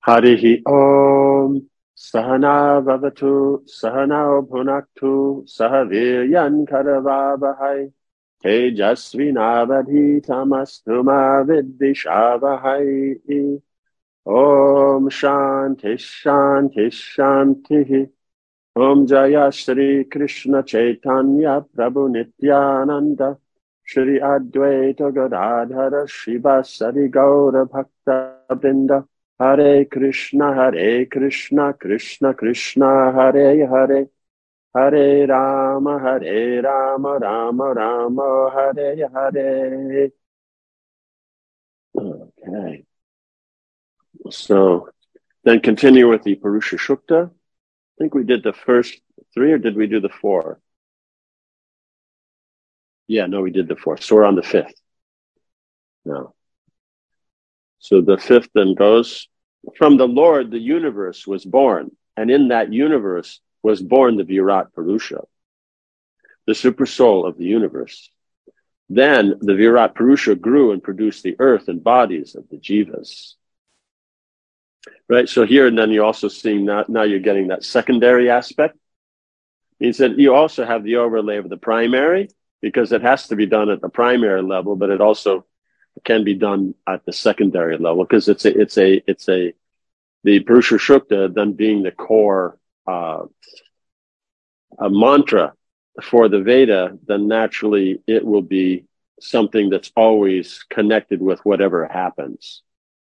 Harihi Om Sahana Vavatu Sahana Bhunaktu Sahaviryan Karavavahai Tejasvinavadhitamastu ma Viddhishavahai. Om Shanti Shanti Shanti. Om Jaya Shri Krishna Chaitanya Prabhu Nityananda Shri Advaita Gadadhara Shivasari Gaura Bhakta Vrinda Hare Krishna Krishna Krishna Hare Hare Hare Rama Rama Rama Hare Hare. Okay. So then continue with the Purusha Sukta. I think we did the first 3, or did we do the 4? Yeah, no, we did the 4. So we're on the 5th now. So the 5th then goes, from the Lord, the universe was born, and in that universe was born the Virat Purusha, the super soul of the universe. Then the Virat Purusha grew and produced the earth and bodies of the jivas. Right, so here and then you're also seeing now you're getting that secondary aspect. Means that you also have the overlay of the primary, because it has to be done at the primary level, but it also can be done at the secondary level, because it's the Purusha Sukta then being the core a mantra for the Veda, then naturally it will be something that's always connected with whatever happens.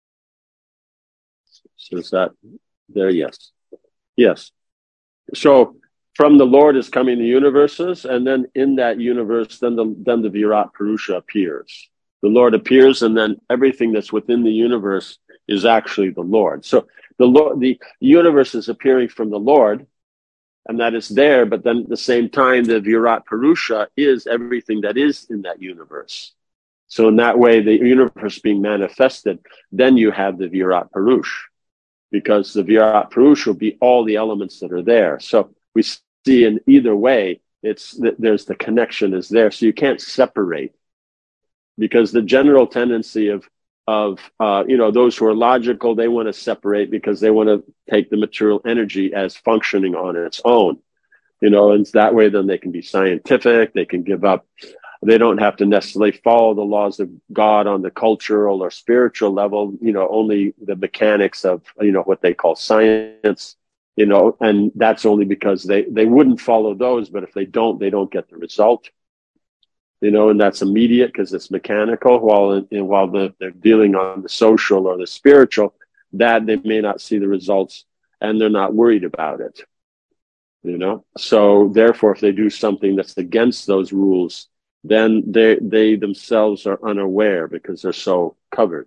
So is that there? Yes. Yes. So from the Lord is coming the universes, and then in that universe, then the Virat Purusha appears. The Lord appears, and then everything that's within the universe is actually the Lord. So the universe is appearing from the Lord, and that is there, but then at the same time, the Virat Purusha is everything that is in that universe. So in that way, the universe being manifested, then you have the Virat Purush, because the Virat Purush will be all the elements that are there. So we see in either way, there's the connection is there. So you can't separate, because the general tendency of those who are logical, they want to separate because they want to take the material energy as functioning on its own, and that way then they can be scientific, they can give up, they don't have to necessarily follow the laws of God on the cultural or spiritual level, only the mechanics of, what they call science, and that's only because they wouldn't follow those, but if they don't get the result. And that's immediate because it's mechanical, while they're dealing on the social or the spiritual, that they may not see the results and they're not worried about it. So therefore, if they do something that's against those rules, then they themselves are unaware because they're so covered.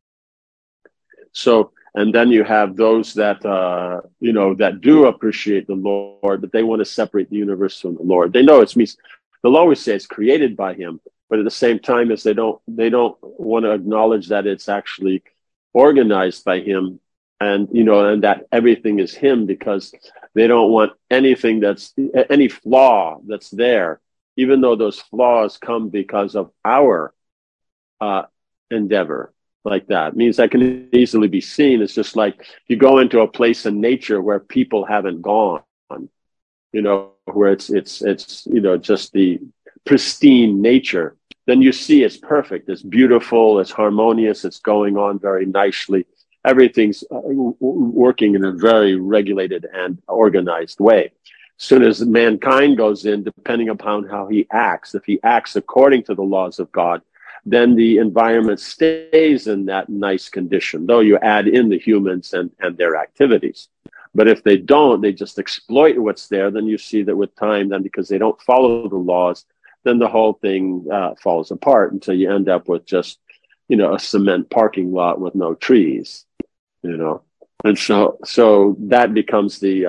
So, and then you have those that, that do appreciate the Lord, but they want to separate the universe from the Lord. They know they'll always say it's created by him, but at the same time as they don't want to acknowledge that it's actually organized by him, and and that everything is him, because they don't want anything any flaw that's there, even though those flaws come because of our endeavor. Like that means that can easily be seen. It's just like you go into a place in nature where people haven't gone, where it's just the pristine nature, then you see it's perfect, it's beautiful, it's harmonious, it's going on very nicely. Everything's working in a very regulated and organized way. As soon as mankind goes in, depending upon how he acts, if he acts according to the laws of God, then the environment stays in that nice condition, though you add in the humans and their activities. But if they don't, they just exploit what's there, then you see that with time, then because they don't follow the laws, then the whole thing falls apart until you end up with just, a cement parking lot with no trees, And so that becomes the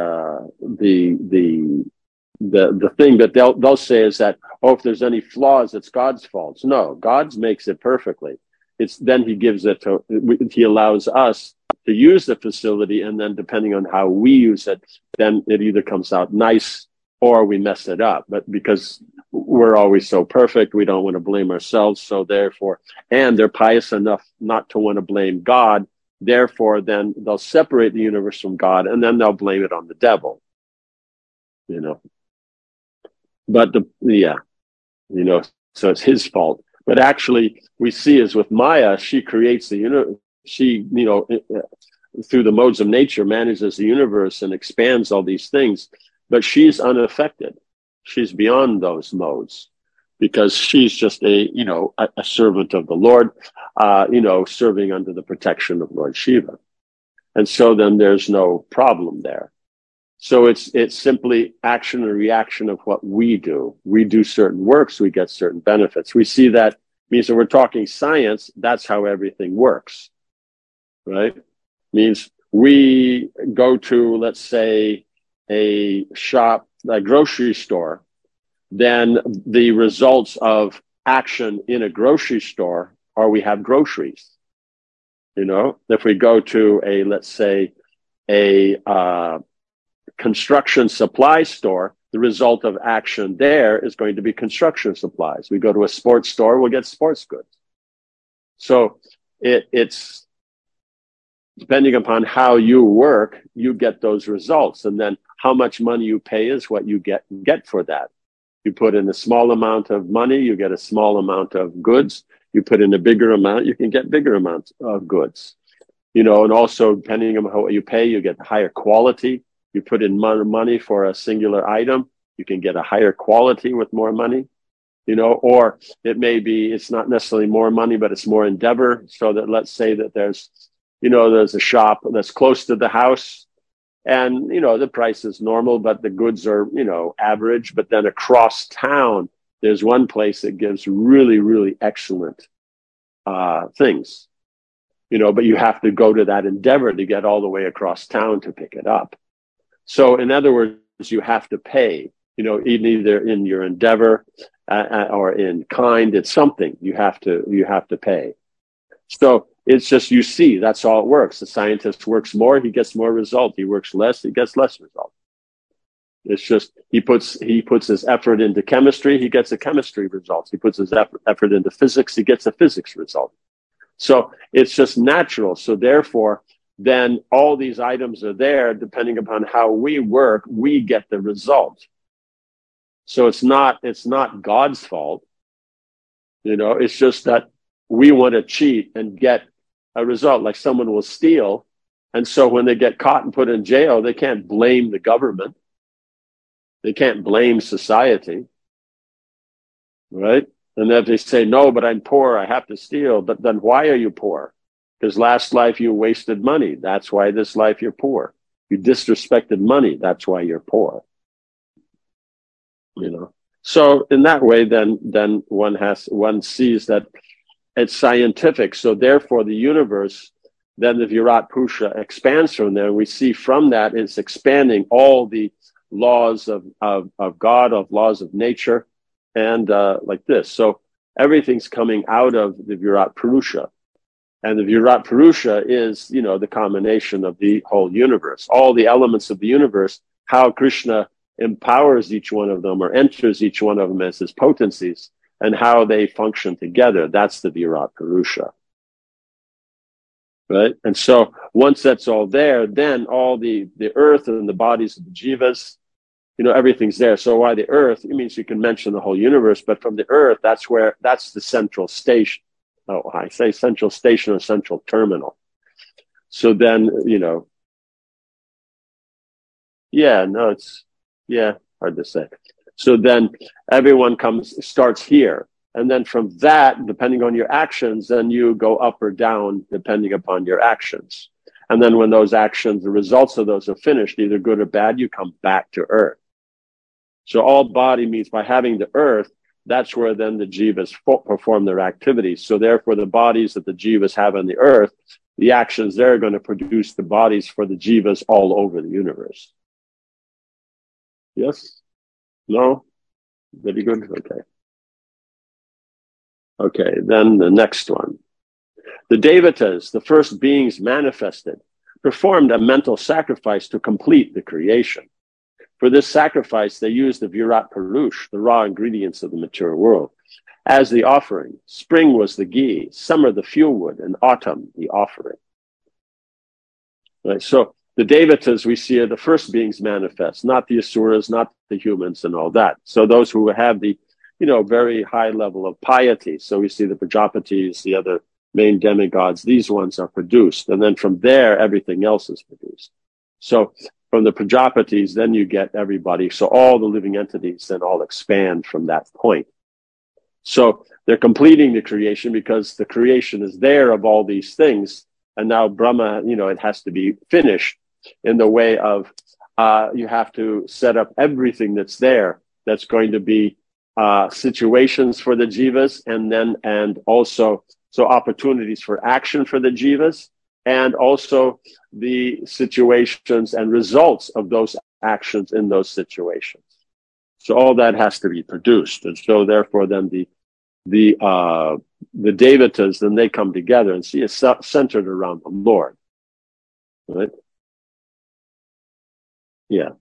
thing that they'll say is that, if there's any flaws, it's God's fault. No, God makes it perfectly. It's then he allows us to use the facility, and then depending on how we use it, then it either comes out nice or we mess it up. But because we're always so perfect, we don't want to blame ourselves. So therefore, and they're pious enough not to want to blame God, Therefore, then they'll separate the universe from God, and then they'll blame it on the devil. You know, but so it's his fault. But actually, we see is with Maya, she creates the universe. She, through the modes of nature, manages the universe and expands all these things. But she's unaffected. She's beyond those modes because she's just a servant of the Lord, serving under the protection of Lord Shiva. And so then there's no problem there. So it's simply action and reaction of what we do. We do certain works, we get certain benefits. We see that means that we're talking science, that's how everything works, right? Means we go to, let's say, a shop, a grocery store, then the results of action in a grocery store are we have groceries. If we go to a construction supply store, the result of action there is going to be construction supplies. We go to a sports store, we'll get sports goods. So it's depending upon how you work, you get those results. And then how much money you pay is what you get for that. You put in a small amount of money, you get a small amount of goods. You put in a bigger amount, you can get bigger amounts of goods. And also depending on what you pay, you get higher quality. You put in money for a singular item, you can get a higher quality with more money, or it may be, it's not necessarily more money, but it's more endeavor. So that let's say that there's a shop that's close to the house and, the price is normal, but the goods are, average. But then across town, there's one place that gives really, really excellent things, but you have to go to that endeavor to get all the way across town to pick it up. So in other words, you have to pay, either in your endeavor or in kind. It's something you have to pay. So it's just, you see, that's all it works. The scientist works more, he gets more result. He works less, he gets less result. It's just, he puts his effort into chemistry, he gets a chemistry result. He puts his effort into physics, he gets a physics result. So it's just natural. So therefore, then all these items are there. Depending upon how we work, we get the result. So it's not God's fault. It's just that we want to cheat and get a result. Like someone will steal. And so when they get caught and put in jail, they can't blame the government. They can't blame society. Right? And if they say, no, but I'm poor, I have to steal. But then why are you poor? Because last life you wasted money. That's why this life you're poor. You disrespected money. That's why you're poor. So in that way, then one sees that it's scientific. So therefore, the universe, then the Virat Purusha expands from there. We see from that it's expanding all the laws of God, of laws of nature, and like this. So everything's coming out of the Virat Purusha. And the Virat Purusha is, the combination of the whole universe, all the elements of the universe, how Krishna empowers each one of them or enters each one of them as his potencies and how they function together. That's the Virat Purusha. Right? And so once that's all there, then all the earth and the bodies of the jivas, everything's there. So why the earth? It means you can mention the whole universe, but from the earth, that's the central station. Oh, I say central station or central terminal. So then, hard to say. So then everyone starts here. And then from that, depending on your actions, then you go up or down depending upon your actions. And then when those actions, the results of those are finished, either good or bad, you come back to earth. So all body means by having the earth, that's where then the jivas perform their activities. So therefore, the bodies that the jivas have on the earth, the actions there are going to produce the bodies for the jivas all over the universe. Yes? No? Very good? Okay, then the next one. The Devatas, the first beings manifested, performed a mental sacrifice to complete the creation. For this sacrifice, they used the Virat Purush, the raw ingredients of the mature world, as the offering. Spring was the ghee, summer the fuel wood, and autumn the offering. Right? So the Devatas we see are the first beings manifest, not the Asuras, not the humans and all that. So those who have the, very high level of piety. So we see the Prajapatis, the other main demigods, these ones are produced. And then from there, everything else is produced. So from the Prajapatis, then you get everybody. So all the living entities then all expand from that point. So they're completing the creation because the creation is there of all these things. And now Brahma, it has to be finished in the way of you have to set up everything that's there that's going to be situations for the jivas and also so opportunities for action for the jivas and also the situations and results of those actions in those situations. So all that has to be produced. And so therefore then the Devatas, then they come together and see it's centered around the Lord. Right? Yeah.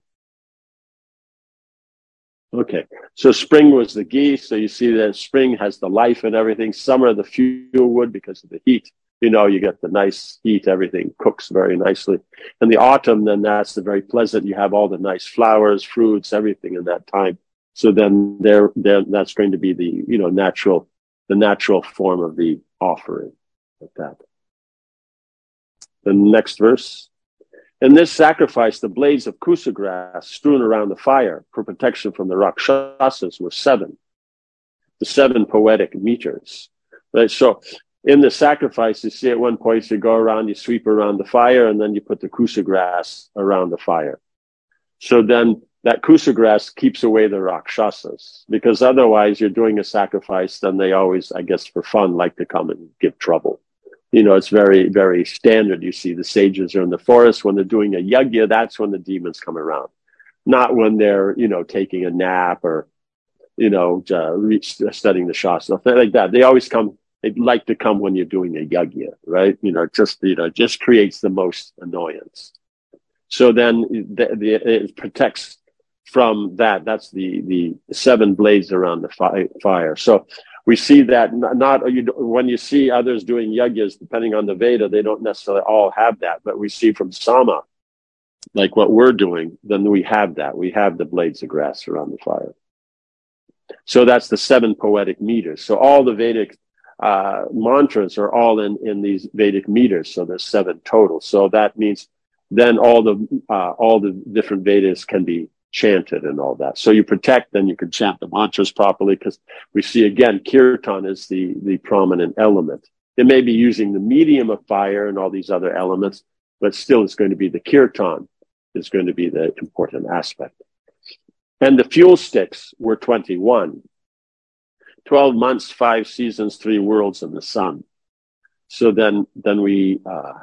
Okay. So spring was the geese. So you see that spring has the life and everything. Summer, the fuel wood because of the heat. You get the nice heat. Everything cooks very nicely. And the autumn, then that's the very pleasant. You have all the nice flowers, fruits, everything in that time. So then there that's going to be the, the natural form of the offering like that. The next verse. In this sacrifice, the blades of kusa grass strewn around the fire for protection from the Rakshasas were 7. The 7 poetic meters. Right? So in the sacrifice, you see at one point you go around, you sweep around the fire, and then you put the kusa grass around the fire. So then that kusa grass keeps away the Rakshasas, because otherwise you're doing a sacrifice, then they always, I guess for fun, like to come and give trouble. It's very, very standard. You see the sages are in the forest. When they're doing a yajna, that's when the demons come around. Not when they're, taking a nap or, studying the Shastra, like that. They always come, they'd like to come when you're doing a yajna, right? Just creates the most annoyance. So then it protects from that. That's the 7 blades around the fire. So we see that when you see others doing yajnas, depending on the Veda, they don't necessarily all have that. But we see from Sama, like what we're doing, then we have that. We have the blades of grass around the fire. So that's the 7 poetic meters. So all the Vedic mantras are all in these Vedic meters. So there's 7 total. So that means then all the different Vedas can be chanted and all that. So you protect, then you can chant the mantras properly, because we see again, kirtan is the prominent element. It may be using the medium of fire and all these other elements, but still it's going to be the kirtan is going to be the important aspect. And the fuel sticks were 21. 12 months, 5 seasons, 3 worlds in the sun. So then we,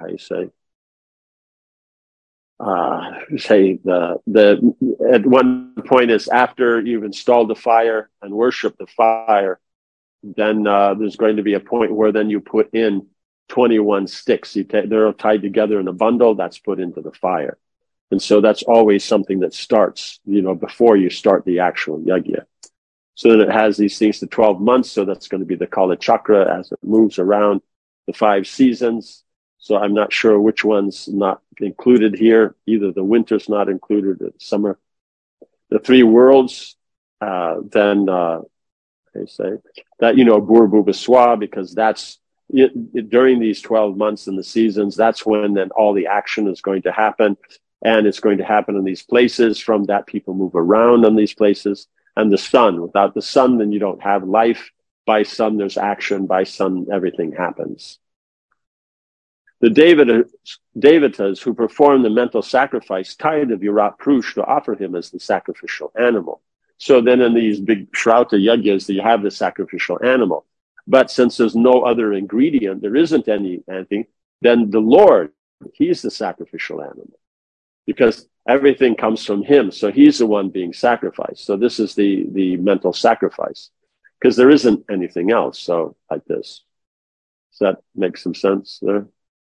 at one point is after you've installed the fire and worship the fire, then there's going to be a point where then you put in 21 sticks. They're tied together in a bundle that's put into the fire. And so that's always something that starts, before you start the actual yajna. So then it has these things to 12 months. So that's going to be the Kala Chakra as it moves around the 5 seasons. So I'm not sure which one's not included here. Either the winter's not included or the summer. The 3 worlds, then they say that, Bhur Swa, because that's during these 12 months in the seasons, that's when then all the action is going to happen. And it's going to happen in these places. From that, people move around on these places. And the sun, without the sun, then you don't have life. By sun, there's action. By sun, everything happens. The Devatas who perform the mental sacrifice tie the Virat Purush to offer him as the sacrificial animal. So then in these big Shrauta yajnas, you have the sacrificial animal. But since there's no other ingredient, there isn't anything, then the Lord, he's the sacrificial animal. Because everything comes from him. So he's the one being sacrificed. So this is the mental sacrifice. Because there isn't anything else. So like this. Does that make some sense there?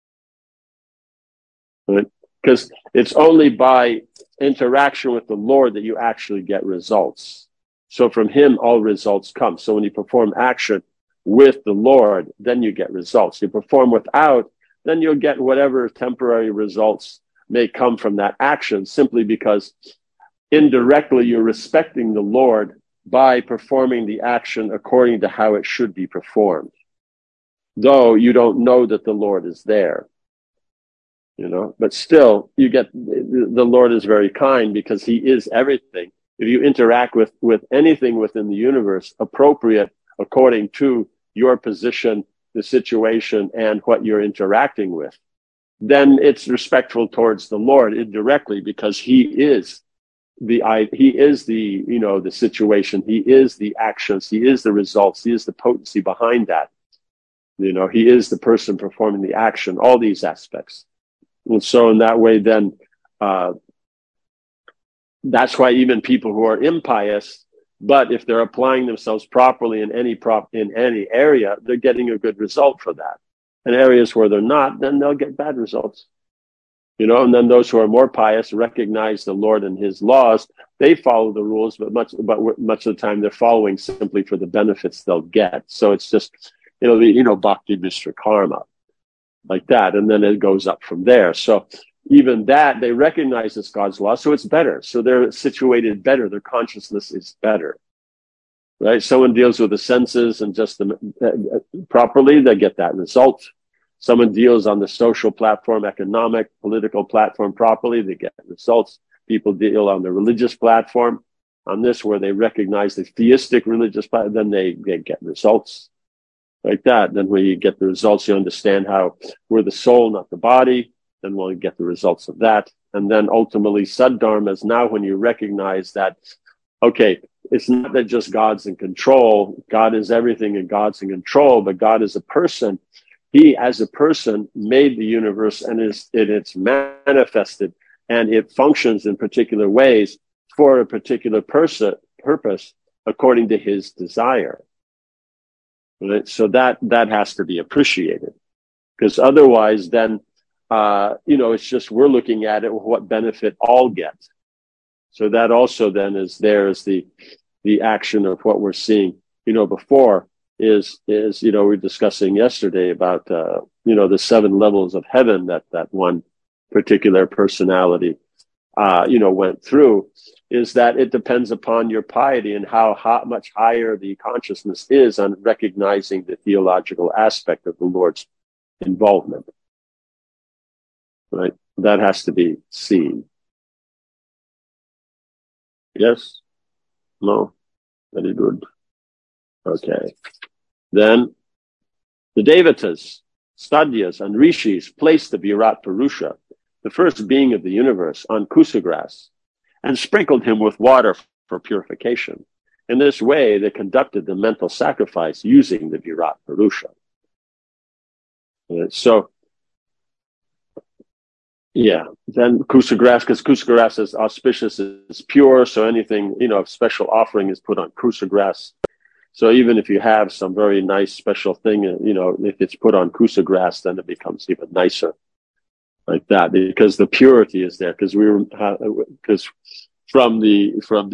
Right? Because it's only by interaction with the Lord that you actually get results. So from him, all results come. So when you perform action with the Lord, then you get results. You perform without, then you'll get whatever temporary results may come from that action, simply because indirectly you're respecting the Lord by performing the action according to how it should be performed, though you don't know that the Lord is there. But still, you get the Lord is very kind because he is everything. If you interact with anything within the universe appropriate according to your position, the situation, and what you're interacting with, then it's respectful towards the Lord indirectly, because he is the situation, he is the actions, he is the results, he is the potency behind that. He is the person performing the action, all these aspects. And so in that way, then, that's why even people who are impious, but if they're applying themselves properly in any area, they're getting a good result for that. In areas where they're not, then they'll get bad results. And then those who are more pious recognize the Lord and his laws. They follow the rules, but much of the time they're following simply for the benefits they'll get. So it's just, it'll be, bhakti mishra karma, like that. And then it goes up from there. So even that, they recognize as God's law, so it's better. So they're situated better. Their consciousness is better, right? Someone deals with the senses and just properly, they get that result. Someone deals on the social platform, economic, political platform properly, they get results. People deal on the religious platform, on this where they recognize the theistic religious platform, then they get results like that. Then when you get the results, you understand how we're the soul, not the body. Then we'll get the results of that. And then ultimately, Saddharma is now when you recognize that, okay, it's not that just God's in control. God is everything and God's in control, but God is a person. He, as a person, made the universe, and it's manifested, and it functions in particular ways for a particular purpose according to his desire. Right? So that has to be appreciated, because otherwise then, it's just we're looking at it, what benefit all get. So that also then is the action of what we're seeing, before is we were discussing yesterday about, the 7 levels of heaven that one particular personality, went through, is that it depends upon your piety and how much higher the consciousness is on recognizing the theological aspect of the Lord's involvement. Right? That has to be seen. Yes? No? Very good. Okay. Then the Devatas, Sadyas, and Rishis placed the Virat Purusha, the first being of the universe, on Kusagrass and sprinkled him with water for purification. In this way, they conducted the mental sacrifice using the Virat Purusha. So, yeah, then Kusagrass, because Kusagrass is auspicious, is pure, so anything, special offering is put on Kusagrass. So even if you have some very nice special thing, if it's put on Kusagrass, then it becomes even nicer, like that, because the purity is there. Because from the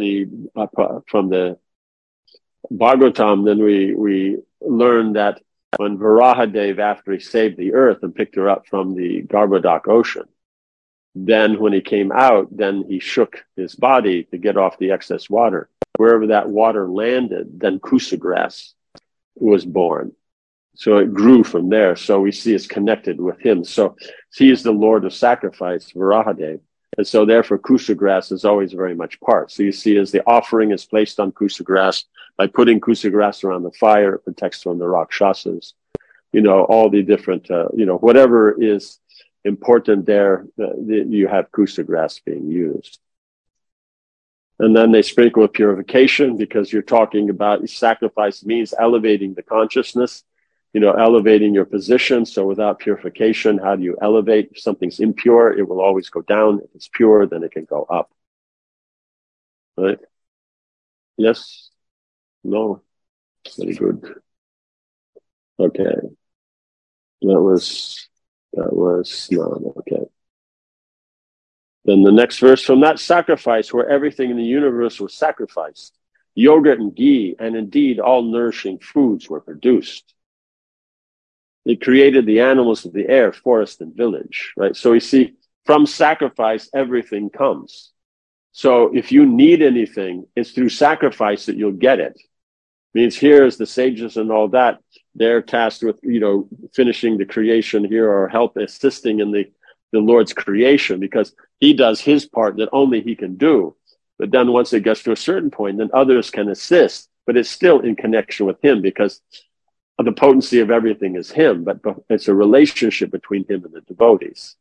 Bhagavatam, then we learned that when Varahadev, after he saved the earth and picked her up from the Garbhodak ocean, then when he came out, then he shook his body to get off the excess water. Wherever that water landed, then Kusagrass was born. So it grew from there. So we see it's connected with him. So he is the Lord of sacrifice, Varahadev. And so therefore Kusagrass is always very much part. So you see as the offering is placed on Kusagrass, by putting Kusagrass around the fire, it protects from the Rakshasas. All the different, whatever is important there, you have Kusagrass being used. And then they sprinkle with purification, because you're talking about sacrifice means elevating the consciousness, elevating your position. So without purification, how do you elevate? If something's impure, it will always go down. If it's pure, then it can go up. Right? Yes? No? Very good. Okay. That was no, okay. Then the next verse, from that sacrifice where everything in the universe was sacrificed, yogurt and ghee, and indeed all nourishing foods were produced. He created the animals of the air, forest, and village, right? So we see from sacrifice, everything comes. So if you need anything, it's through sacrifice that you'll get it. Means here is the sages and all that. They're tasked with, finishing the creation here or help assisting in the Lord's creation because he does his part that only he can do. But then once it gets to a certain point, then others can assist, but it's still in connection with him because the potency of everything is him, but it's a relationship between him and the devotees.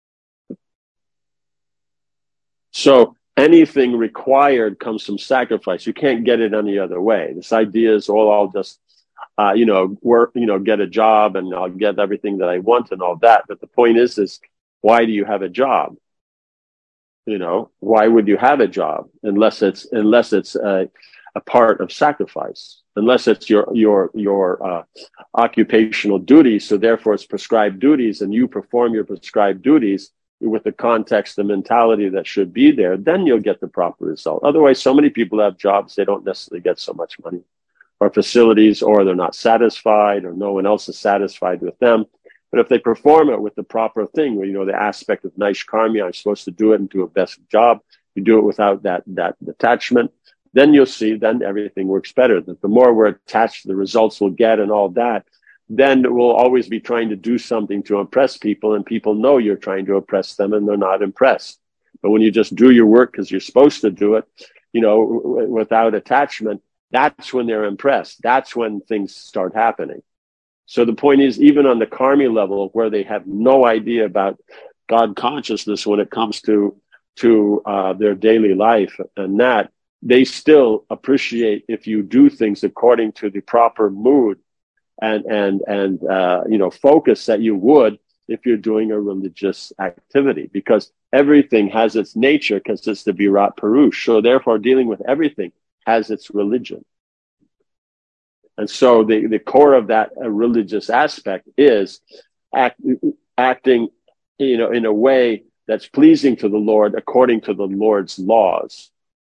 So anything required comes from sacrifice. You can't get it any other way. This idea is, I'll just, work, get a job and I'll get everything that I want and all that. But the point is why do you have a job? Why would you have a job unless it's a part of sacrifice, unless it's your occupational duties. So therefore it's prescribed duties and you perform your prescribed duties with the context, the mentality that should be there, then you'll get the proper result. Otherwise, so many people have jobs, they don't necessarily get so much money or facilities, or they're not satisfied or no one else is satisfied with them. But if they perform it with the proper thing, where, the aspect of Naishkarmya, I'm supposed to do it and do a best job, you do it without that attachment, then you'll see, then everything works better. That the more we're attached to the results we'll get and all that, then we'll always be trying to do something to impress people, and people know you're trying to impress them and they're not impressed. But when you just do your work because you're supposed to do it, without attachment, that's when they're impressed. That's when things start happening. So the point is, even on the karmi level, where they have no idea about God consciousness when it comes to their daily life and that, they still appreciate if you do things according to the proper mood and focus that you would if you're doing a religious activity, because everything has its nature because it's the Virat Purush. So therefore dealing with everything has its religion. And so the core of that religious aspect is acting, in a way that's pleasing to the Lord according to the Lord's laws,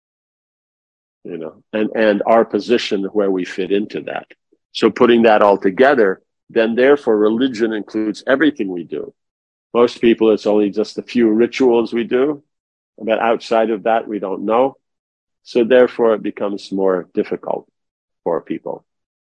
and our position where we fit into that. So putting that all together, then therefore religion includes everything we do. Most people, it's only just a few rituals we do, but outside of that, we don't know. So therefore it becomes more difficult for people.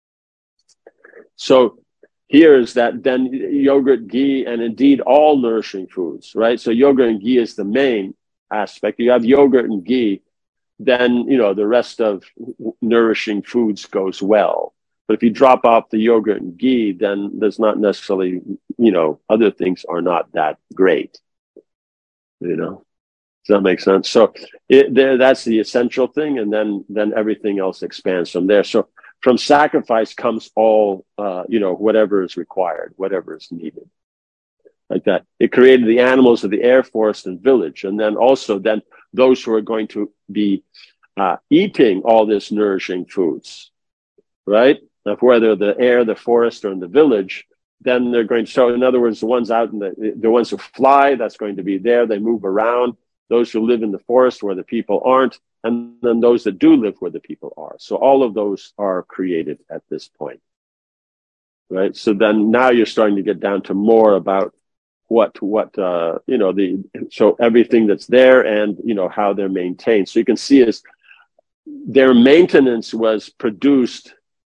So here's that then yogurt, ghee, and indeed all nourishing foods, right? So yogurt and ghee is the main aspect. You have yogurt and ghee, then, the rest of nourishing foods goes well. But if you drop off the yogurt and ghee, then there's not necessarily, other things are not that great. Does that make sense? So that's the essential thing. And then everything else expands from there. So from sacrifice comes all, whatever is required, whatever is needed. Like that. It created the animals of the air, forest, and village. And then also those who are going to be eating all this nourishing foods, right? If whether the air, the forest, or in the village, then they're going to, so in other words, the ones out in the ones who fly, that's going to be there. They move around. Those who live in the forest where the people aren't, and then those that do live where the people are. So all of those are created at this point, right? So then now you're starting to get down to more about so everything that's there and, how they're maintained. So you can see is their maintenance was produced,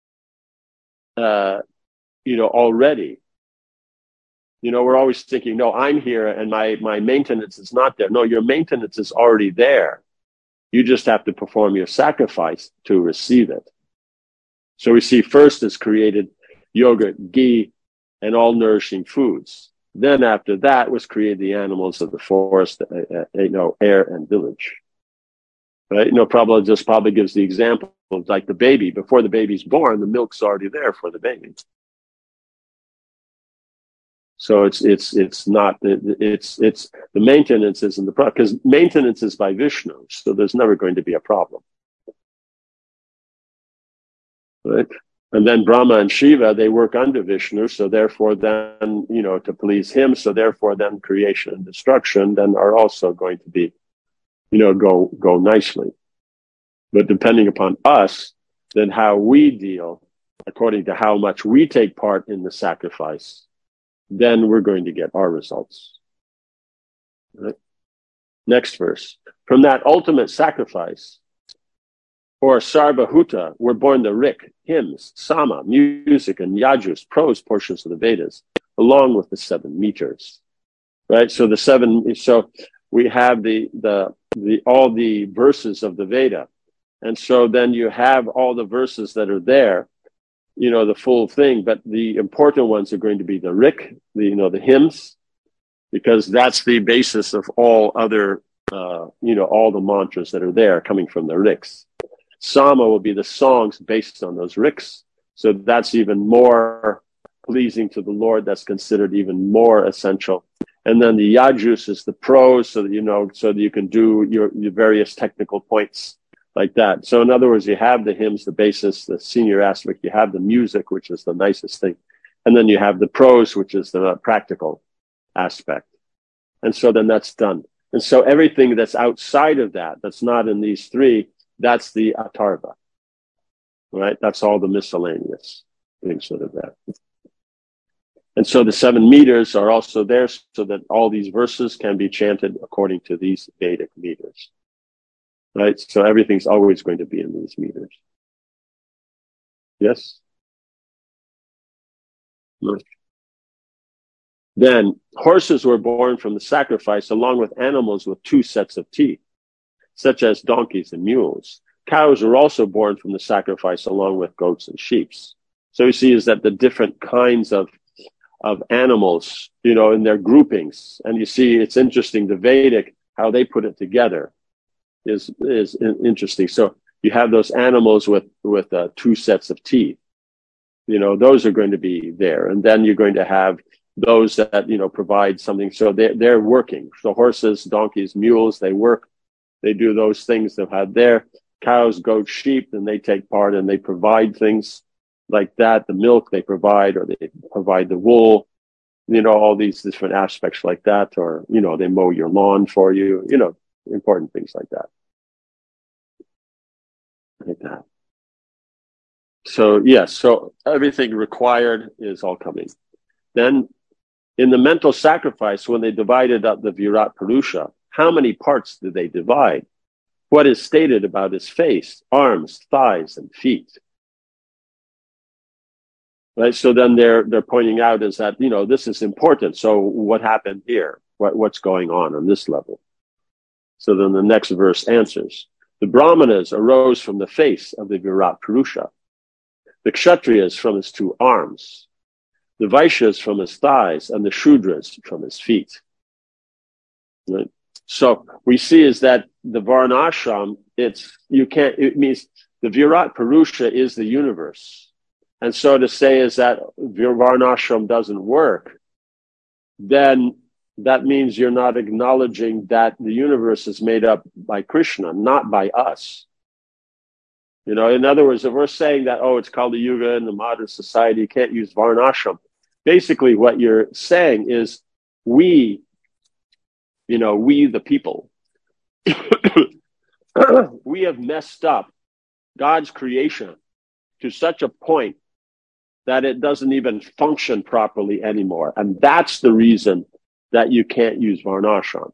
already. We're always thinking, no, I'm here and my maintenance is not there. No, your maintenance is already there. You just have to perform your sacrifice to receive it. So we see first is created yogurt, ghee, and all nourishing foods. Then after that was created the animals of the forest, air and village. Right? Prabhupada just probably gives the example of like the baby. Before the baby's born, the milk's already there for the baby. So it's the maintenance isn't the problem, because maintenance is by Vishnu, so there's never going to be a problem. Right? And then Brahma and Shiva, they work under Vishnu, so therefore then, to please him, so therefore then creation and destruction then are also going to be, go nicely. But depending upon us, then how we deal according to how much we take part in the sacrifice, then we're going to get our results. Right? Next verse. From that ultimate sacrifice, or Sarvabhuta, were born the Rik, hymns, Sama, music, and Yajus, prose portions of the Vedas, along with the 7 meters. Right? So we have all the verses of the Veda. And so then you have all the verses that are there, the full thing, but the important ones are going to be the Rik, the hymns, because that's the basis of all other, all the mantras that are there coming from the Riks. Sama will be the songs based on those Riks. So that's even more pleasing to the Lord. That's considered even more essential. And then the Yajus is the prose, so that, so that you can do your various technical points like that. So in other words, you have the hymns, the basis, the senior aspect. You have the music, which is the nicest thing. And then you have the prose, which is the practical aspect. And so then that's done. And so everything that's outside of that, that's not in these 3, that's the Atharva, right? That's all the miscellaneous things that are there. And so the 7 meters are also there so that all these verses can be chanted according to these Vedic meters, right? So everything's always going to be in these meters. Yes? No. Then horses were born from the sacrifice along with animals with 2 sets of teeth, such as donkeys and mules. Cows were also born from the sacrifice along with goats and sheep. So you see is that the different kinds of animals, in their groupings. And you see, it's interesting, the Vedic, how they put it together is interesting. So you have those animals with 2 sets of teeth. Those are going to be there. And then you're going to have those that, provide something. So they're working. So horses, donkeys, mules, they work. They do those things they've had there. Cows, goats, sheep, and they take part and they provide things like that. The milk they provide, or they provide the wool, all these different aspects like that, or, they mow your lawn for you, important things like that. Like that. So, yes, so everything required is all coming. Then in the mental sacrifice, when they divided up the Virat Purusha, how many parts did they divide? What is stated about his face, arms, thighs, and feet? Right. So then they're pointing out is that, this is important. So what happened here? What's going on this level? So then the next verse answers. The Brahmanas arose from the face of the Virat Purusha. The Kshatriyas from his 2 arms. The Vaishyas from his thighs, and the Shudras from his feet. Right? So we see is that the Varnashram, it means the Virat Purusha is the universe. And so to say is that Varnashram doesn't work, then that means you're not acknowledging that the universe is made up by Krishna, not by us. In other words, if we're saying that, it's Kali Yuga in the modern society, you can't use Varnashram. Basically what you're saying is we the people, we have messed up God's creation to such a point that it doesn't even function properly anymore. And that's the reason that you can't use Varnashram.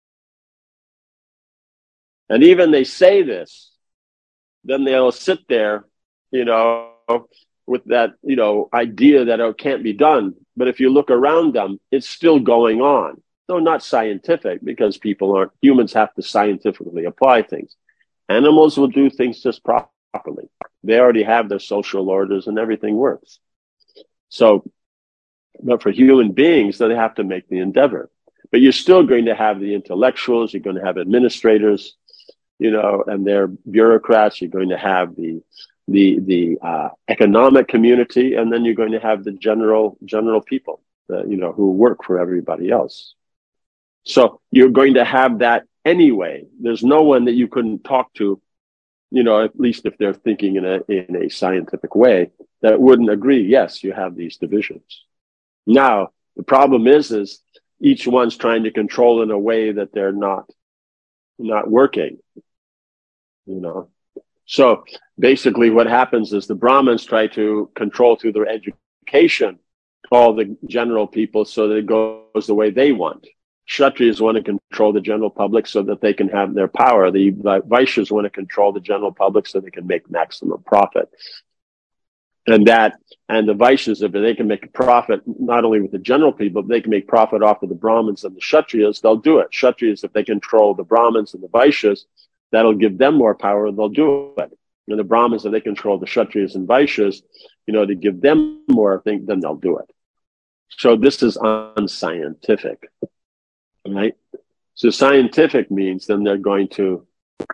And even they say this, then they'll sit there, with that, idea that it can't be done. But if you look around them, it's still going on. Though not scientific, because humans have to scientifically apply things. Animals will do things just properly. They already have their social orders and everything works. So, but for human beings, they have to make the endeavor. But you're still going to have the intellectuals, you're going to have administrators, and they're bureaucrats, you're going to have the economic community, and then you're going to have the general people, who work for everybody else. So you're going to have that anyway. There's no one that you couldn't talk to, at least if they're thinking in a scientific way, that wouldn't agree. Yes, you have these divisions. Now, the problem is each one's trying to control in a way that they're not working, So basically what happens is the Brahmins try to control through their education all the general people so that it goes the way they want. Kshatriyas want to control the general public so that they can have their power. The Vaishyas want to control the general public so they can make maximum profit. And the Vaishyas, if they can make a profit not only with the general people, but they can make profit off of the Brahmins and the Kshatriyas, they'll do it. Kshatriyas, if they control the Brahmins and the Vaishyas, that'll give them more power, they'll do it. And the Brahmins, if they control the Kshatriyas and Vaishyas, to give them more, then they'll do it. So this is unscientific, right? So scientific means then they're going to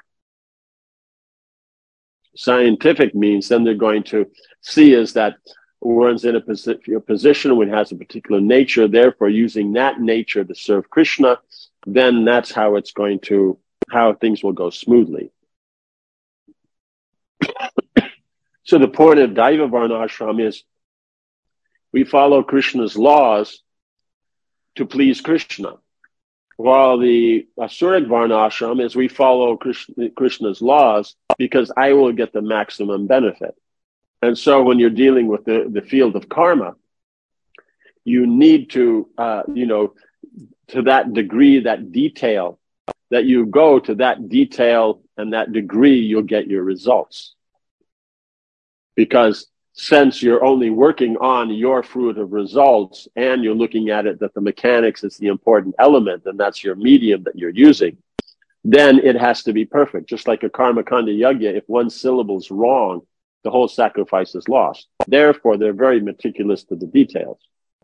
see is that one's in a position when it has a particular nature, therefore using that nature to serve Krishna, then that's how how things will go smoothly. So the point of Daiva Varnashram is we follow Krishna's laws to please Krishna, while the Asuric Varnashram is we follow Krishna's laws because I will get the maximum benefit. And so when you're dealing with the field of karma, you need to, to that degree, that detail, that you go to that detail and that degree, you'll get your results. Because since you're only working on your fruit of results and you're looking at it that the mechanics is the important element and that's your medium that you're using, then it has to be perfect. Just like a karma kanda yajna, if one syllable's wrong, the whole sacrifice is lost. Therefore, they're very meticulous to the details.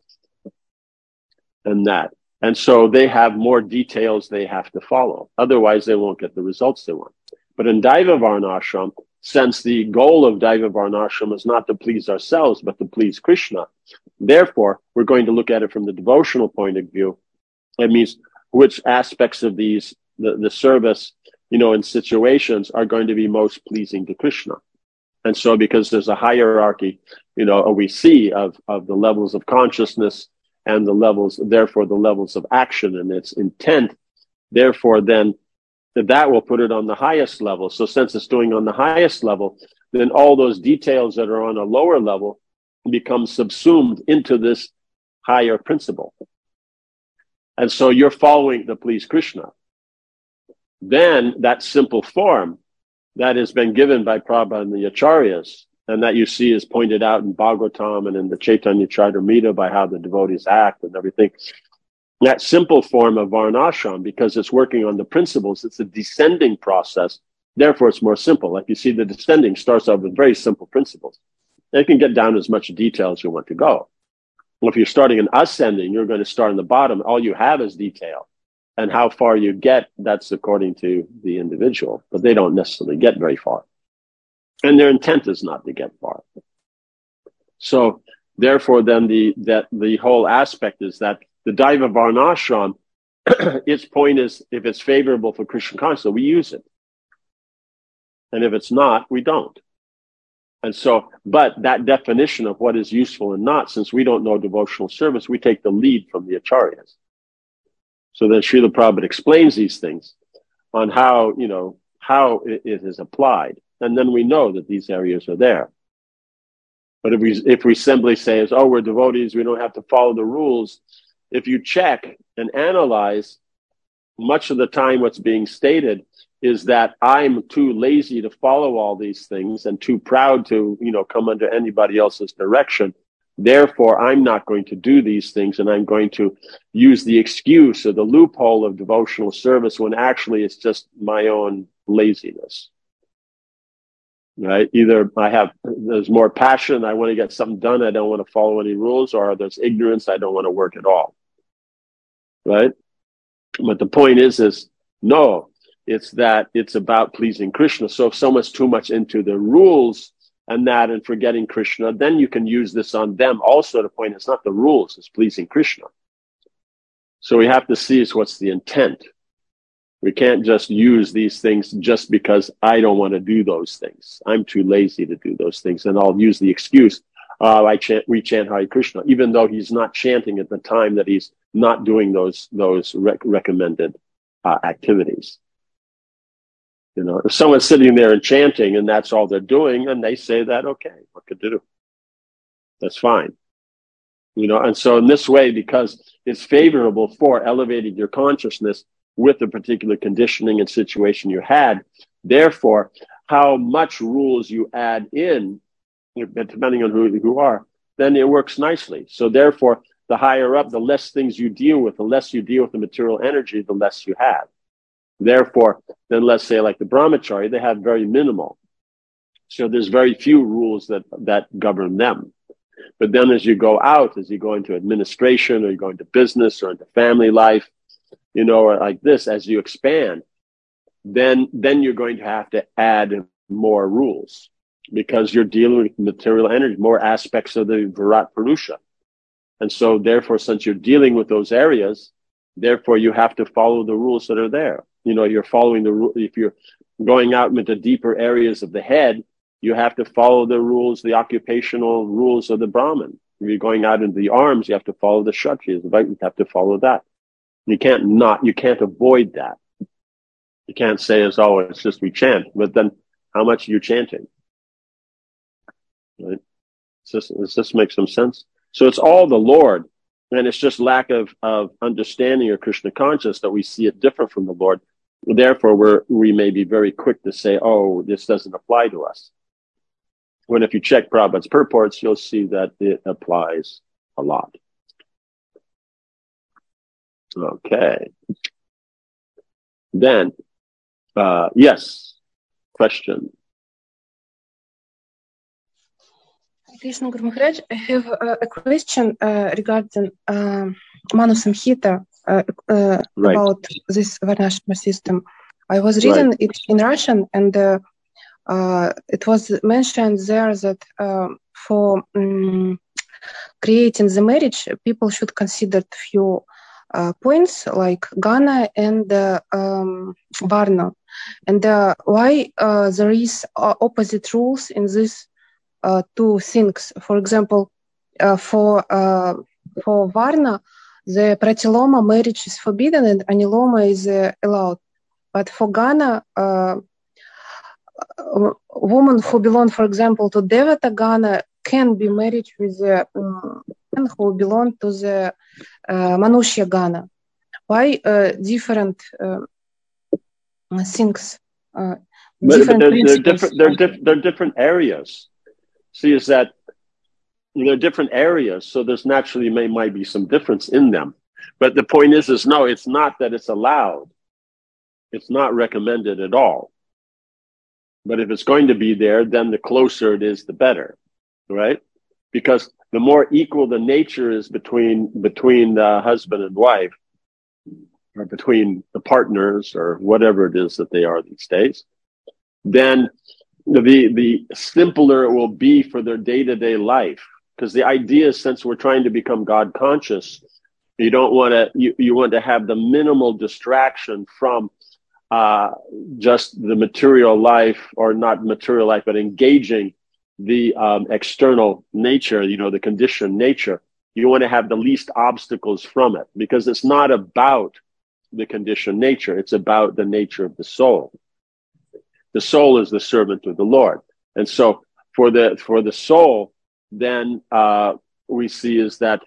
And so they have more details they have to follow. Otherwise, they won't get the results they want. But in Daiva Varnashram, since the goal of Daiva Varnashram is not to please ourselves, but to please Krishna, therefore, we're going to look at it from the devotional point of view. It means which aspects of the service, in situations are going to be most pleasing to Krishna. And so because there's a hierarchy, we see of the levels of consciousness and the levels of action and its intent, therefore then that will put it on the highest level. So since it's doing on the highest level, then all those details that are on a lower level become subsumed into this higher principle. And so you're following the please Krishna. Then that simple form that has been given by Prabhupada and the Acharyas, and that you see is pointed out in Bhagavatam and in the Chaitanya Charitamrita by how the devotees act and everything. That simple form of Varnashram, because it's working on the principles, it's a descending process. Therefore, it's more simple. Like you see, the descending starts out with very simple principles. And it can get down to as much detail as you want to go. Well, if you're starting an ascending, you're going to start in the bottom. All you have is detail. And how far you get, that's according to the individual. But they don't necessarily get very far. And their intent is not to get far. So, therefore, then the whole aspect is that the Daiva Varnashram, its point is, if it's favorable for Krishna consciousness, we use it. And if it's not, we don't. And so, but that definition of what is useful and not, since we don't know devotional service, we take the lead from the Acharyas. So then Srila Prabhupada explains these things on how it is applied. And then we know that these areas are there. But if we simply say, we're devotees, we don't have to follow the rules. If you check and analyze, much of the time what's being stated is that I'm too lazy to follow all these things and too proud to, come under anybody else's direction. Therefore, I'm not going to do these things, and I'm going to use the excuse or the loophole of devotional service when actually it's just my own laziness. Right? Either there's more passion, I want to get something done, I don't want to follow any rules, or there's ignorance, I don't want to work at all. Right? But the point is no, it's that it's about pleasing Krishna. So if someone's too much into the rules and forgetting Krishna, then you can use this on them also to point it's not the rules, it's pleasing Krishna. So we have to see what's the intent. We can't just use these things just because I don't want to do those things. I'm too lazy to do those things. And I'll use the excuse, we chant Hare Krishna, even though he's not chanting at the time that he's not doing those recommended activities. You know, if someone's sitting there and chanting and that's all they're doing, and they say that, okay, what could they do? That's fine. You know, and so in this way, because it's favorable for elevating your consciousness with the particular conditioning and situation you had, therefore, how much rules you add in, depending on who you are, then it works nicely. So therefore, the higher up, the less things you deal with, the less you deal with the material energy, the less you have. Therefore, then let's say like the brahmachari, they have very minimal. So there's very few rules that govern them. But then as you go out, as you go into administration or you go into business or into family life, you know, or like this, as you expand, then you're going to have to add more rules because you're dealing with material energy, more aspects of the Virat Purusha. And so therefore, since you're dealing with those areas, therefore you have to follow the rules that are there. You know, you're following the rule. If you're going out into deeper areas of the head, you have to follow the rules, the occupational rules of the Brahmin. If you're going out into the arms, you have to follow the Kshatriyas. You have to follow that. You can't avoid that. You can't say it's just we chant, but then how much are you chanting? Right? Does this make some sense? So it's all the Lord, and it's just lack of understanding or Krishna conscious that we see it different from the Lord. Therefore, we may be very quick to say, oh, this doesn't apply to us. When if you check Prabhupada's purports, you'll see that it applies a lot. Okay. Then, yes, question. Krishna Guru Maharaj, I have a question regarding Manu Samhita about this Varnashram system. I was reading it in Russian, and it was mentioned there that for creating the marriage, people should consider few points like Gana and Varna, and why there is opposite rules in these two things. For example, for Varna, the Pratiloma marriage is forbidden and Aniloma is allowed. But for Gana, women who belong, for example, to Devata Gana can be married with men who belong to the Manushya Gana. Why different things? They're different areas. See, is that they're different areas, so there's naturally might be some difference in them. But the point is no, it's not that it's allowed. It's not recommended at all. But if it's going to be there, then the closer it is, the better, right? Because the more equal the nature is between the husband and wife, or between the partners, or whatever it is that they are these days, then the simpler it will be for their day-to-day life. Because the idea is, since we're trying to become God conscious, you don't want to, you want to have the minimal distraction from just the material life, or not material life, but engaging the external nature, you know, the conditioned nature. You want to have the least obstacles from it, because it's not about the conditioned nature. It's about the nature of the soul. The soul is the servant of the Lord. And so for the soul, then we see is that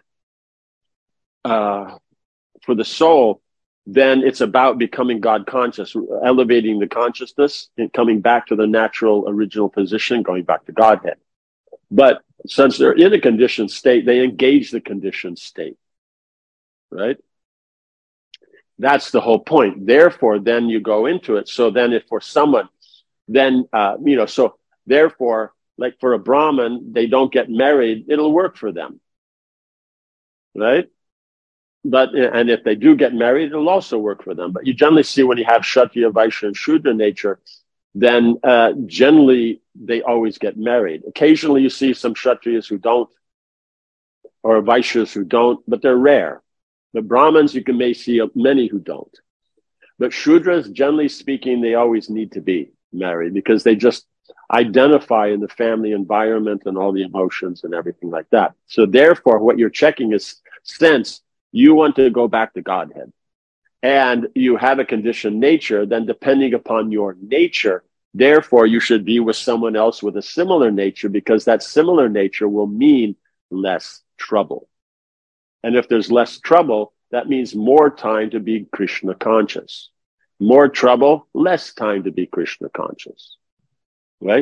for the soul, then it's about becoming God conscious, elevating the consciousness and coming back to the natural original position, going back to Godhead. But since they're in a conditioned state, they engage the conditioned state, right? That's the whole point. Therefore, then you go into it. So then if for someone, then, so therefore, like for a Brahmin, they don't get married, it'll work for them, right? But, and if they do get married, it'll also work for them. But you generally see when you have Kshatriya, Vaishya, and Shudra nature, then generally they always get married. Occasionally you see some Kshatriyas who don't, or Vaishyas who don't, but they're rare. The Brahmins, you may see many who don't. But Shudras, generally speaking, they always need to be married because they just identify in the family environment and all the emotions and everything like that. So therefore, what you're checking is, since you want to go back to Godhead, and you have a conditioned nature, then depending upon your nature, therefore you should be with someone else with a similar nature, because that similar nature will mean less trouble. And if there's less trouble, that means more time to be Krishna conscious. More trouble, less time to be Krishna conscious. Right?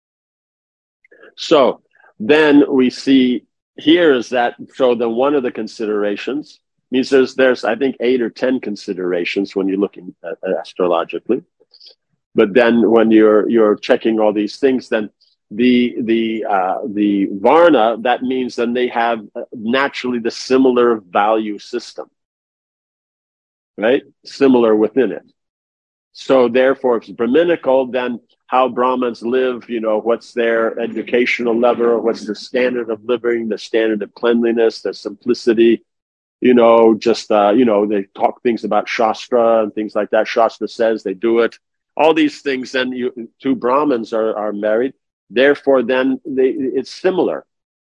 So then we see here is that, so then one of the considerations means there's I think 8 or 10 considerations when you're looking at astrologically. But then when you're checking all these things, then the Varna, that means then they have naturally the similar value system, right? Similar within it. So therefore, if it's Brahminical, then how Brahmins live, what's their educational level, what's the standard of living, the standard of cleanliness, the simplicity, they talk things about Shastra and things like that. Shastra says they do it. All these things, then two Brahmins are married. Therefore, then it's similar.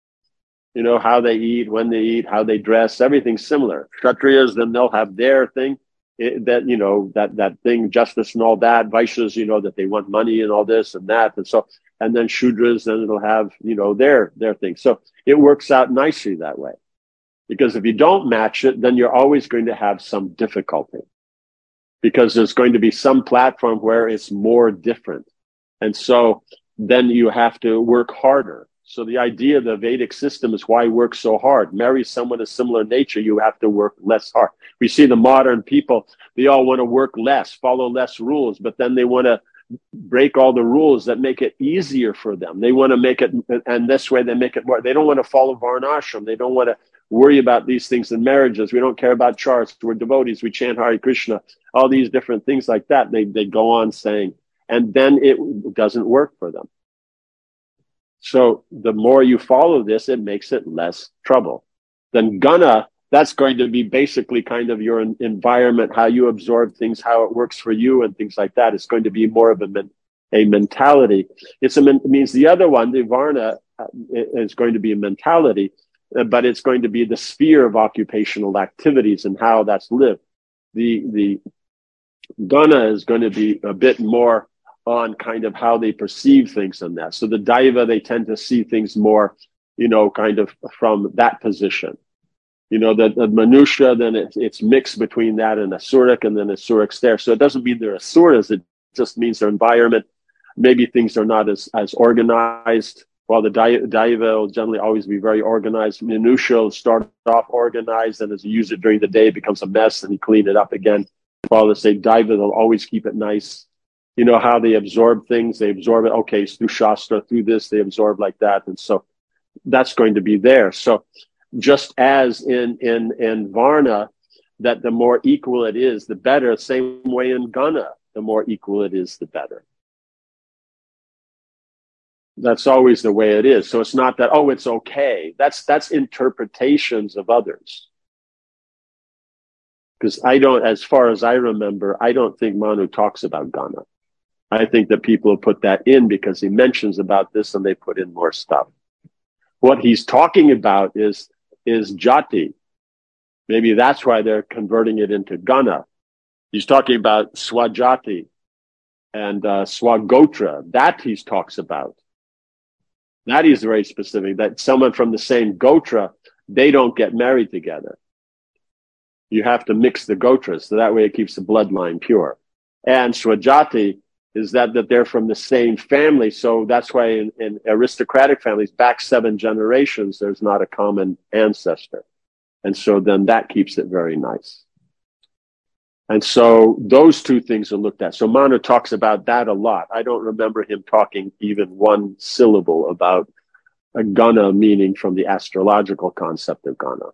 How they eat, when they eat, how they dress, everything's similar. Kshatriyas, then they'll have their thing. That thing, justice and all that. Vaishyas, that they want money and all this and that. And then Shudras, then it'll have, their thing. So it works out nicely that way. Because if you don't match it, then you're always going to have some difficulty. Because there's going to be some platform where it's more different. And so then you have to work harder. So the idea of the Vedic system is why work so hard. Marry someone of similar nature, you have to work less hard. We see the modern people, they all want to work less, follow less rules, but then they want to break all the rules that make it easier for them. They want to make it, and this way they make it more. They don't want to follow Varnashram. They don't want to worry about these things in marriages. We don't care about charts. We're devotees. We chant Hare Krishna. All these different things like that. They go on saying, and then it doesn't work for them. So the more you follow this, it makes it less trouble. Then Gana, that's going to be basically kind of your environment, how you absorb things, how it works for you and things like that. It's going to be more of a mentality. It means the other one, the Varna, is going to be a mentality, but it's going to be the sphere of occupational activities and how that's lived. The Gana is going to be a bit more on kind of how they perceive things and that. So the Daiva, they tend to see things more, kind of from that position. The Manusha, then it's mixed between that and Asuric, and then Asurics there. So it doesn't mean they're Asuras, it just means their environment. Maybe things are not as organized, while the Daiva will generally always be very organized. Manusha will start off organized, and as you use it during the day, it becomes a mess, and you clean it up again. While they say Daiva, they'll always keep it nice. How they absorb things, they absorb it, okay, it's through Shastra, through this, they absorb like that. And so that's going to be there. So just as in Varna, that the more equal it is, the better, same way in Gana, the more equal it is, the better. That's always the way it is. So it's not that, it's okay. That's interpretations of others. Because as far as I remember, I don't think Manu talks about Gana. I think that people put that in because he mentions about this and they put in more stuff. What he's talking about is jati. Maybe that's why they're converting it into Gana. He's talking about swajati and swagotra. That he talks about. That is very specific, that someone from the same gotra, they don't get married together. You have to mix the gotras, so that way it keeps the bloodline pure. And swajati is that they're from the same family. So that's why in aristocratic families, back 7 generations, there's not a common ancestor. And so then that keeps it very nice. And so those two things are looked at. So Manu talks about that a lot. I don't remember him talking even one syllable about a Gana meaning from the astrological concept of Gana.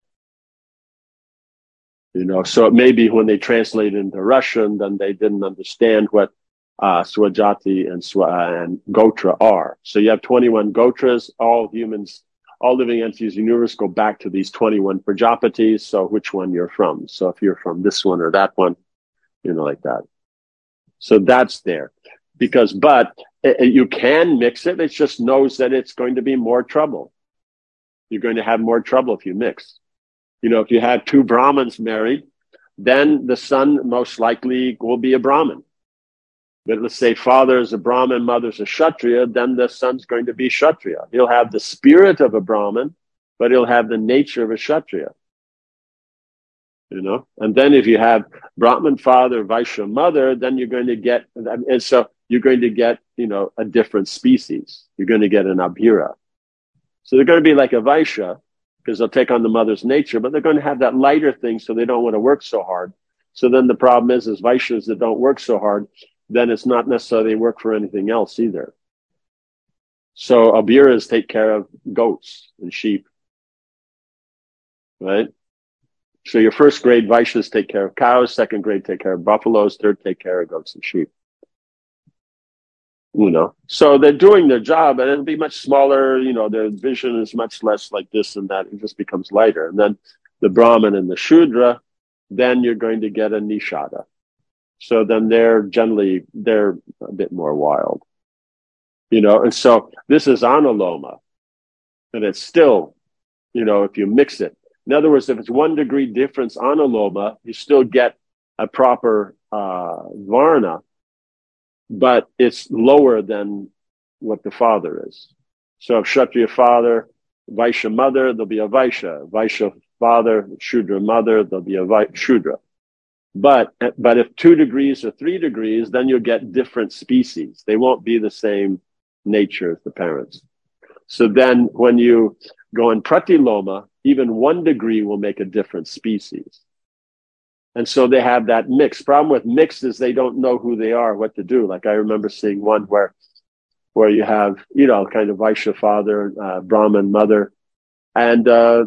So it may be when they translate it into Russian, then they didn't understand what Swajati and Gotra are. So you have 21 Gotras, all humans, all living entities in the universe go back to these 21 Prajapatis. So which one you're from. So if you're from this one or that one, like that. So that's there. But you can mix it. It just knows that it's going to be more trouble. You're going to have more trouble if you mix. If you had 2 Brahmins married, then the son most likely will be a Brahmin. But let's say father is a Brahmin, mother's a Kshatriya, then the son's going to be Kshatriya. He'll have the spirit of a Brahmin, but he'll have the nature of a Kshatriya. You know, and then if you have Brahmin father, Vaishya mother, then you're going to get, and so you're going to get, you know, a different species. You're going to get an Abhira. So they're going to be like a Vaishya because they'll take on the mother's nature, but they're going to have that lighter thing, so they don't want to work so hard. So then the problem is Vaishyas that don't work so hard, then it's not necessarily work for anything else either. So Abhiras take care of goats and sheep, right? So your first grade Vaishyas take care of cows, second grade take care of buffaloes, third take care of goats and sheep. You know, so they're doing their job, and it'll be much smaller. You know, their vision is much less like this and that. It just becomes lighter. And then the Brahmin and the Shudra, then you're going to get a Nishada. So then they're a bit more wild. You know, and so this is Anuloma, and it's still, you know, if you mix it. In other words, if it's 1 degree difference Anuloma, you still get a proper Varna, but it's lower than what the father is. So if Kshatriya father, Vaishya mother, there'll be a Vaishya. Vaishya father, Shudra mother, there'll be a Shudra. But if 2 degrees or 3 degrees, then you'll get different species. They won't be the same nature as the parents. So then when you go in Pratiloma, even 1 degree will make a different species. And so they have that mix. Problem with mixed is they don't know who they are, what to do. Like I remember seeing one where you have, you know, kind of Vaishya father, Brahmin mother, and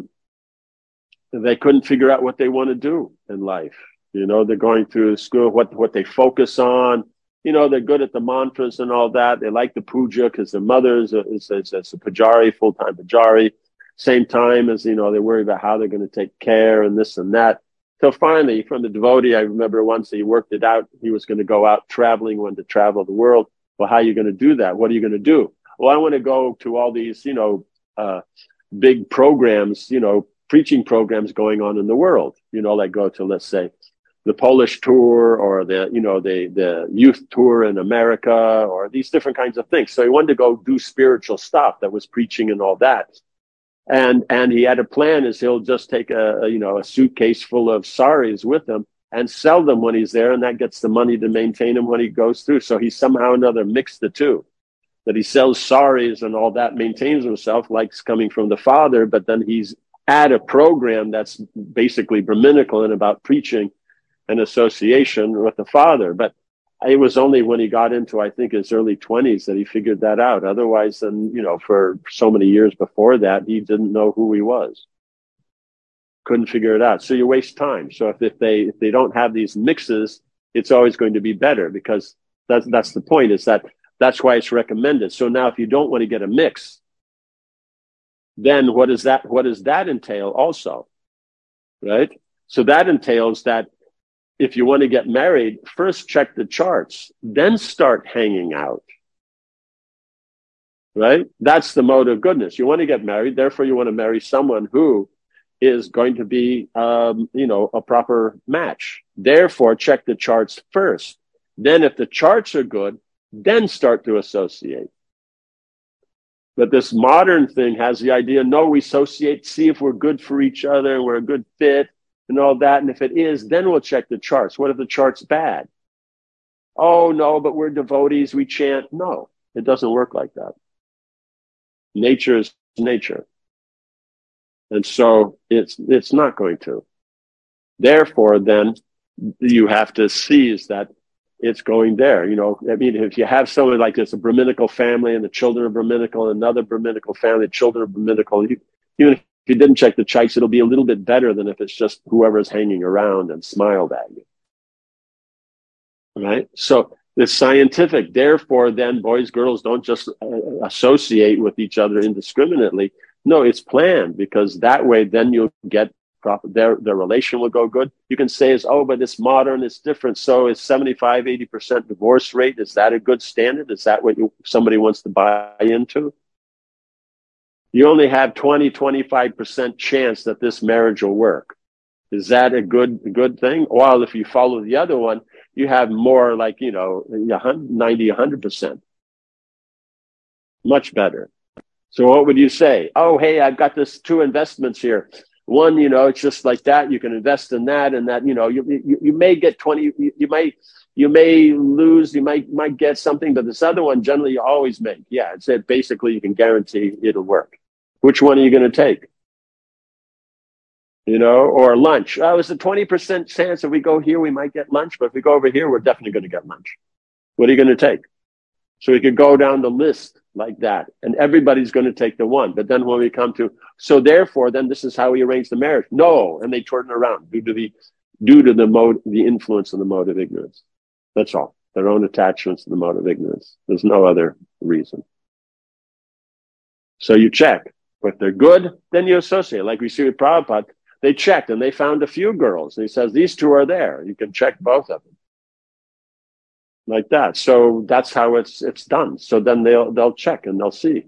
they couldn't figure out what they want to do in life. You know, they're going through school, what they focus on. You know, they're good at the mantras and all that. They like the puja because their mother is a pujari, full-time pujari. Same time as, you know, they worry about how they're going to take care and this and that. So finally, from the devotee, I remember once he worked it out. He was going to go out traveling, wanted to travel the world. Well, how are you going to do that? What are you going to do? Well, I want to go to all these, you know, big programs, you know, preaching programs going on in the world. You know, like go to, let's say, the Polish tour or the youth tour in America or these different kinds of things. So he wanted to go do spiritual stuff that was preaching and all that. And he had a plan is he'll just take a suitcase full of saris with him and sell them when he's there. And that gets the money to maintain him when he goes through. So he somehow or another mixed the two, that he sells saris and all that, maintains himself, likes coming from the father, but then he's at a program that's basically Brahminical and about preaching and association with the father. But it was only when he got into, I think, his early 20s that he figured that out. Otherwise, then, you know, for so many years before that, he didn't know who he was. Couldn't figure it out. So you waste time. So if they don't have these mixes, it's always going to be better, because that's the point, is that's why it's recommended. So now if you don't want to get a mix, then what does that entail also? Right? So that entails that if you want to get married, first check the charts, then start hanging out. Right? That's the mode of goodness. You want to get married, therefore you want to marry someone who is going to be, a proper match. Therefore, check the charts first. Then if the charts are good, then start to associate. But this modern thing has the idea, no, we associate, see if we're good for each other, we're a good fit, and all that. And if it is, then we'll check the charts. What if the chart's bad? Oh, no, but we're devotees, we chant. No, it doesn't work like that. Nature is nature. And so it's not going to. Therefore, then you have to seize that it's going there. You know, I mean, if you have someone like this, a Brahminical family and the children are Brahminical, and another Brahminical family, the children are Brahminical, even if you didn't check the charts, it'll be a little bit better than if it's just whoever's hanging around and smiled at you. Right? So it's scientific. Therefore, then boys, girls don't just associate with each other indiscriminately. No, it's planned, because that way then you'll get proper, their relation will go good. You can say, but it's modern, it's different. So is 75, 80% divorce rate, is that a good standard? Is that what somebody wants to buy into? You only have 20, 25% chance that this marriage will work. Is that a good thing? While if you follow the other one, you have more like, 90, 100%. Much better. So what would you say? Oh, hey, I've got this 2 investments here. One, it's just like that. You can invest in that and that, you may get 20, you may lose, you might get something, but this other one, generally you always make. Yeah, it's it. Basically, you can guarantee it'll work. Which one are you going to take? Or lunch. Oh, it's a 20% chance if we go here, we might get lunch, but if we go over here, we're definitely going to get lunch. What are you going to take? So we could go down the list like that, and everybody's going to take the one. But then when we come to, so therefore, then this is how we arrange the marriage. No, and they turn it around due to the influence of the mode of ignorance. That's all. Their own attachments to the mode of ignorance. There's no other reason. So you check. If they're good, then you associate. Like we see with Prabhupada, they checked and they found a few girls. And he says, these 2 are there. You can check both of them. Like that. So that's how it's done. So then they'll check and they'll see.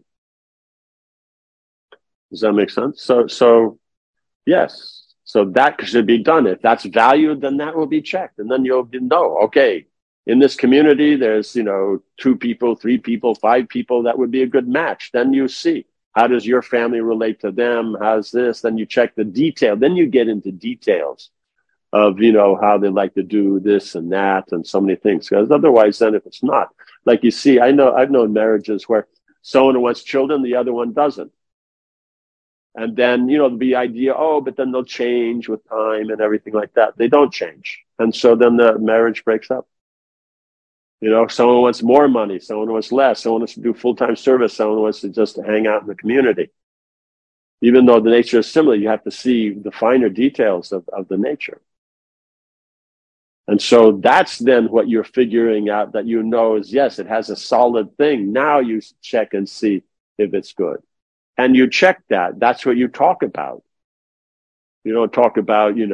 Does that make sense? So yes. So that should be done. If that's valued, then that will be checked. And then you'll know, okay, in this community, there's, 2 people, 3 people, 5 people. That would be a good match. Then you see. How does your family relate to them? How's this? Then you check the detail. Then you get into details of, how they like to do this and that and so many things. Because otherwise, then if it's not, like you see, I've known marriages where someone wants children, the other one doesn't. And then, the idea, but then they'll change with time and everything like that. They don't change. And so then the marriage breaks up. Someone wants more money, someone wants less, someone wants to do full-time service, someone wants to just hang out in the community. Even though the nature is similar, you have to see the finer details of the nature. And so that's then what you're figuring out that is, yes, it has a solid thing. Now you check and see if it's good. And you check that. That's what you talk about. You don't talk about, what do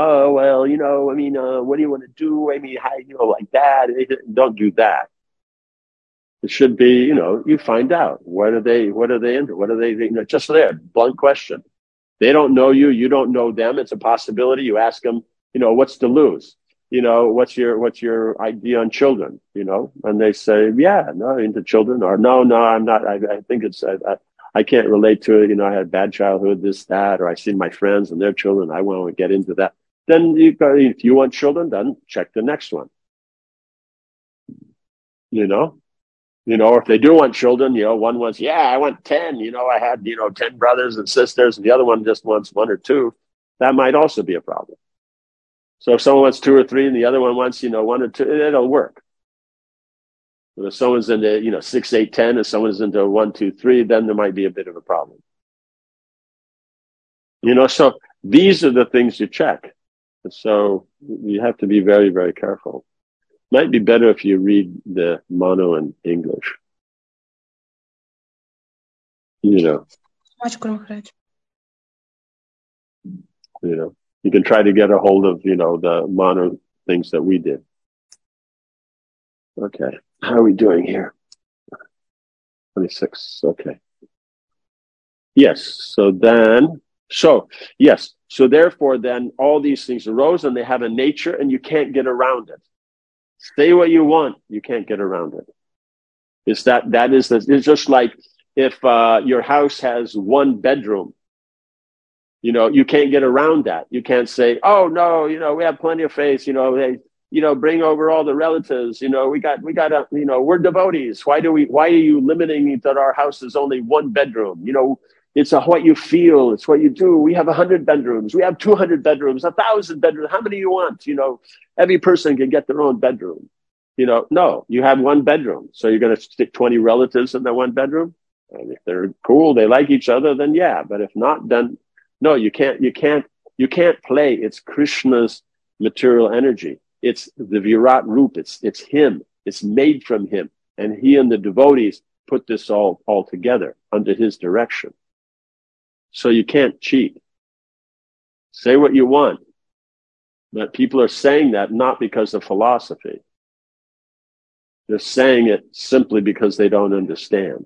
you want to do? How, like that. Don't do that. It should be, you find out. What are they into? What are they, just there, blunt question. They don't know you. You don't know them. It's a possibility. You ask them, what's to lose? What's your idea on children? And they say, yeah, no, into children, or no, I'm not. I think it's, I can't relate to it. I had a bad childhood, this, that, or I see my friends and their children. I want to get into that. Then if you want children, then check the next one. If they do want children, one wants, I want 10. I had, 10 brothers and sisters, and the other one just wants 1 or 2. That might also be a problem. So if someone wants 2 or 3 and the other one wants, 1 or 2, it'll work. But if someone's into, 6, 8, 10, and someone's into 1, 2, 3, then there might be a bit of a problem. So these are the things you check. So you have to be very, very careful. Might be better if you read the mono in English. Much Guru Maharaj. You can try to get a hold of, the mono things that we did. Okay. How are we doing here? 26. Okay. Yes. So therefore then all these things arose and they have a nature and you can't get around it. Say what you want. You can't get around it. It's just like if your house has 1 bedroom, you can't get around that. You can't say, oh no, we have plenty of faith, bring over all the relatives, we're devotees. Why are you limiting it that our house is only 1 bedroom? It's what you feel. It's what you do. We have 100 bedrooms. We have 200 bedrooms, 1,000 bedrooms. How many you want? Every person can get their own bedroom. No, you have 1 bedroom. So you're going to stick 20 relatives in that 1 bedroom. And if they're cool, they like each other, then yeah. But if not, then no, you can't play. It's Krishna's material energy. It's the Virat Roop. It's him. It's made from him. And he and the devotees put this all together under his direction. So you can't cheat. Say what you want. But people are saying that not because of philosophy. They're saying it simply because they don't understand.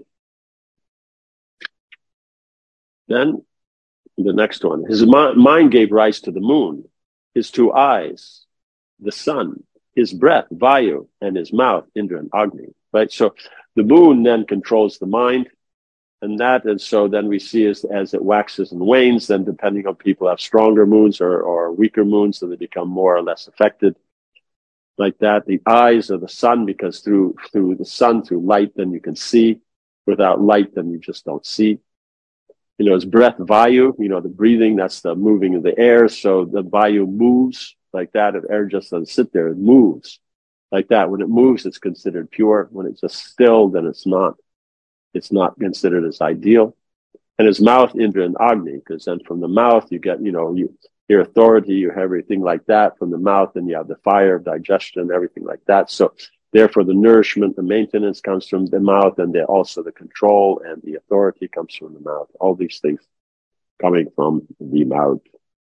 Then the next one. His mind gave rise to the moon. his two eyes, the sun, his breath, Vayu, and his mouth, Indra and Agni, right? So the moon then controls the mind, and so then we see as it waxes and wanes, then depending on people have stronger moons or weaker moons, so they become more or less affected. Like that, the eyes of the sun, because through the sun, through light, then you can see. Without light, then you just don't see. His breath, Vayu, the breathing, that's the moving of the air. So the Vayu moves like that. If air just doesn't sit there, it moves like that. When it moves, it's considered pure. When it's just still, then it's not. It's not considered as ideal. And his mouth, Indra and Agni, because then from the mouth, you get, your authority, you have everything like that from the mouth, and you have the fire of digestion, everything like that. So therefore, the nourishment, the maintenance comes from the mouth, and also the control and the authority comes from the mouth. All these things coming from the mouth.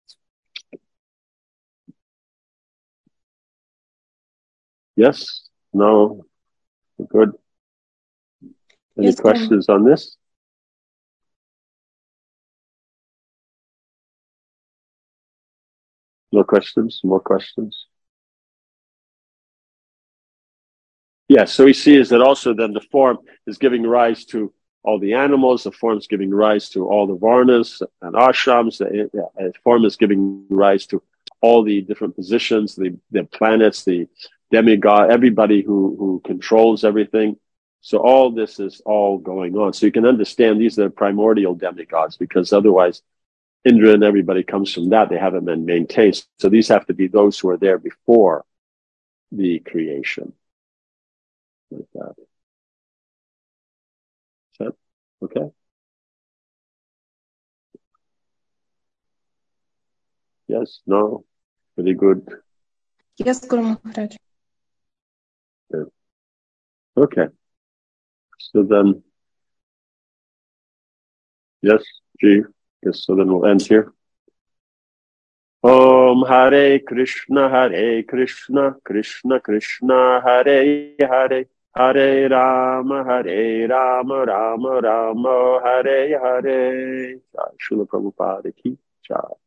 Yes? No? Good? Any Yes, questions on this? No questions? More questions? Yes, so we see is that also then the form is giving rise to all the animals, the form is giving rise to all the varnas and ashrams, the form is giving rise to all the different positions, the planets, the demigod, everybody who controls everything. So all this is all going on. So you can understand these are primordial demigods, because otherwise Indra and everybody comes from that. They haven't been maintained. So these have to be those who are there before the creation. Like that. Is that okay? Yes, no, pretty good. Yes, Guru Maharaj. Good. Okay. So then, yes, G. Yes, so then we'll end here. Om Hare Krishna, Krishna Krishna, Hare Hare, Hare Rama, Rama Rama, Hare Hare. Srila Prabhupada ki jai.